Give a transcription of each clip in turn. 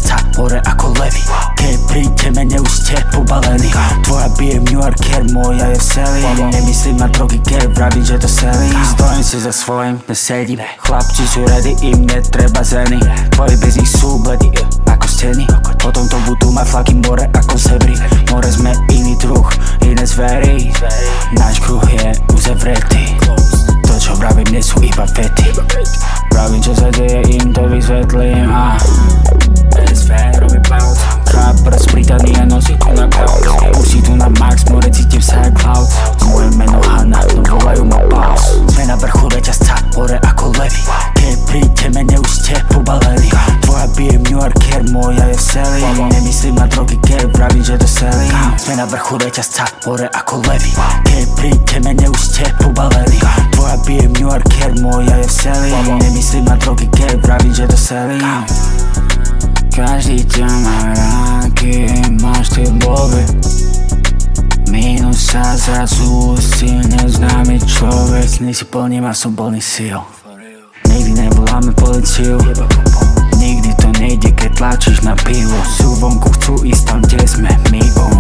reťazca, hore ako levy. Keď pri teme neúsť ste pobalený. Tvoja bije New Yorker, moja je v seli. Nemyslím na drogy, keď vravím, že to selí. Stojím si za svojím, nesedím. Chlapci sú ready, im netreba zreny. Tvoji bez nich sú bledy, ako steny. Potom to budú mať flaky more ako zebry. More sme iný druh, iné zvery. Náš kruh je uzavretý. To čo vravím, nie sú iba vety. Vravím, čo sa deje, im to vysvetlím. SV robí cloud. Rapper z Británie nosí tu na cloud. Už si tu na max, more cítim sa jak cloud. Moje meno Hanna, no volajú ma boss. Sme na vrchu reťazca, hore ako levy. Keď pri teme neúsť ste pobalení. Tvoja bije New Yorker, moja je v seli. Nemyslím na drogy, keď vravím, že to selí. Sme na vrchu reťazca, hore ako levy. Keď pri teme neúsť ste pobalení. Tvoja bije New Yorker, moja je v seli. Nemyslím na drogy, keď vravím, že to selí. Každý ťa má ráky, máš ty bobby. Minus sa zrazu si neznámy človek. Nie si plný, a som plný síl. Nikdy nevoláme policiu. Nikdy to nejde, keď tlačíš na pivo. Sú vonku, chcú ísť tam, kde sme my.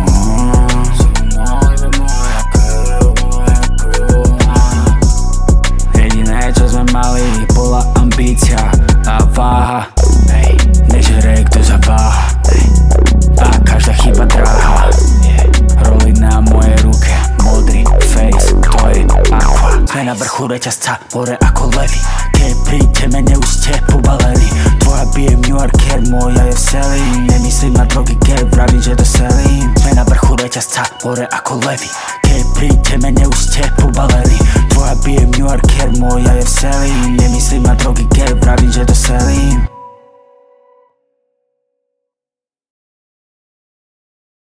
Jediné, čo sme mali, bola ambícia a váha. Nežere, kto zaváha. A každá chyba dráha. Roli na mojej ruke, modrý face, to je aqua. Sme na vrchu reťazca, hore ako levy. Keď pri teme neúsť ste pobalení. Tvoja bije New Yorker, moja je v seli. Nemyslím na drogy, keď vravím, že to selí. Sme na vrchu reťazca, hore ako levy. Keď pri teme neúsť ste pobalení. Tvoja bije New Yorker, moja je v seli. Nemyslím na drogy, keď vravím, že to selí.